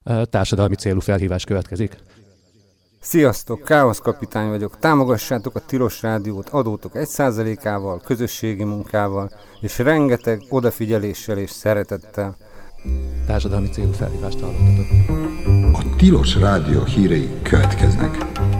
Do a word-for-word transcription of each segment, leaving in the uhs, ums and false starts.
Társadalmi célú felhívás következik. Sziasztok, Káosz kapitány vagyok. Támogassátok a Tilos Rádiót adótok egy százalékával, közösségi munkával, és rengeteg odafigyeléssel és szeretettel. Társadalmi célú felhívást hallottatok. A Tilos Rádió hírei következnek.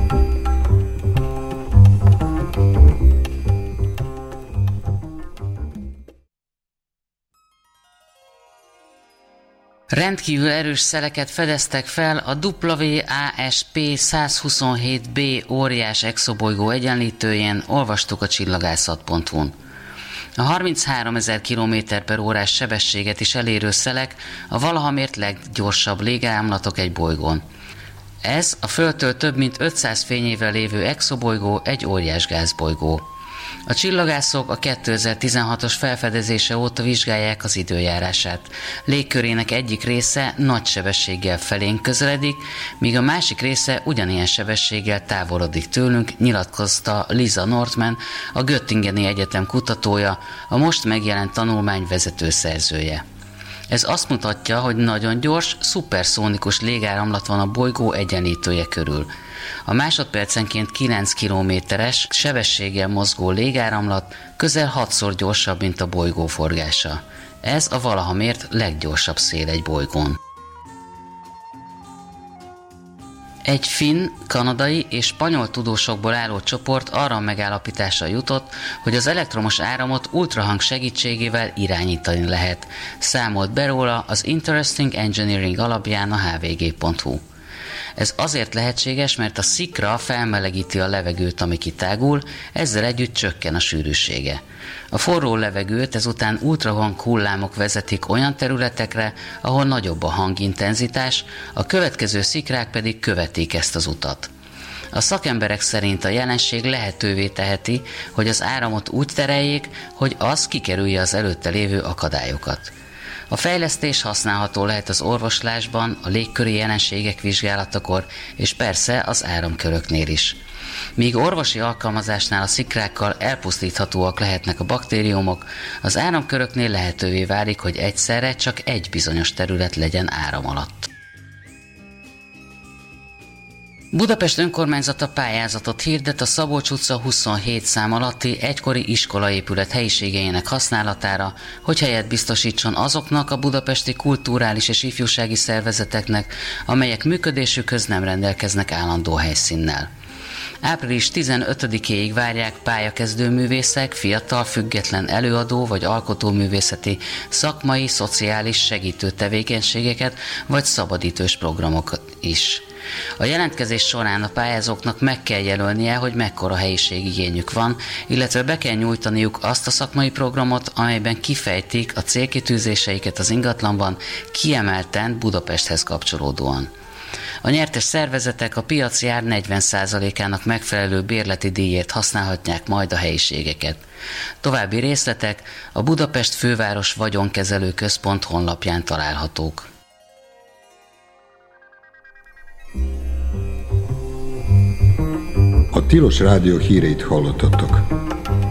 Rendkívül erős szeleket fedeztek fel a W A S P száz huszonhét b óriás exobolygó egyenlítőjén, olvastuk a csillagászat pont hu-n. A harmincháromezer kilométer per órás sebességet is elérő szelek a valaha mért leggyorsabb légáramlatok egy bolygón. Ez a Földtől több mint ötszáz fényévvel lévő exobolygó egy óriás gázbolygó. A csillagászok a kétezer-tizenhatos felfedezése óta vizsgálják az időjárását. Légkörének egyik része nagy sebességgel felénk közeledik, míg a másik része ugyanilyen sebességgel távolodik tőlünk, nyilatkozta Lisa Northman, a Göttingeni Egyetem kutatója, a most megjelent tanulmány vezető szerzője. Ez azt mutatja, hogy nagyon gyors, szuperszónikus légáramlat van a bolygó egyenlítője körül. A másodpercenként kilenc kilométeres sebességgel mozgó légáramlat közel hatszor gyorsabb, mint a bolygó forgása. Ez a valaha mért leggyorsabb szél egy bolygón. Egy finn, kanadai és spanyol tudósokból álló csoport arra a megállapításra jutott, hogy az elektromos áramot ultrahang segítségével irányítani lehet. Számolt be róla az Interesting Engineering alapján a H V G pont hu. Ez azért lehetséges, mert a szikra felmelegíti a levegőt, ami kitágul, ezzel együtt csökken a sűrűsége. A forró levegőt ezután ultrahang hullámok vezetik olyan területekre, ahol nagyobb a hangintenzitás, a következő szikrák pedig követik ezt az utat. A szakemberek szerint a jelenség lehetővé teheti, hogy az áramot úgy tereljék, hogy az kikerülje az előtte lévő akadályokat. A fejlesztés használható lehet az orvoslásban, a légköri jelenségek vizsgálatakor, és persze az áramköröknél is. Míg orvosi alkalmazásnál a szikrákkal elpusztíthatóak lehetnek a baktériumok, az áramköröknél lehetővé válik, hogy egyszerre csak egy bizonyos terület legyen áram alatt. Budapest önkormányzata pályázatot hirdet a Szabolcs utca huszonhét szám alatti egykori iskolaépület helyiségeinek használatára, hogy helyet biztosítson azoknak a budapesti kulturális és ifjúsági szervezeteknek, amelyek működésükhöz nem rendelkeznek állandó helyszínnel. április tizenötödikéig várják pályakezdő művészek, fiatal, független előadó vagy alkotóművészeti, szakmai, szociális segítő tevékenységeket vagy szabadidős programokat is. A jelentkezés során a pályázóknak meg kell jelölnie, hogy mekkora helyiségigényük van, illetve be kell nyújtaniuk azt a szakmai programot, amelyben kifejtik a célkitűzéseiket az ingatlanban, kiemelten Budapesthez kapcsolódóan. A nyertes szervezetek a piaci ár negyven százalékának megfelelő bérleti díjért használhatják majd a helyiségeket. További részletek a Budapest Főváros Vagyonkezelő Központ honlapján találhatók. A Tilos Rádió híreit hallottatok.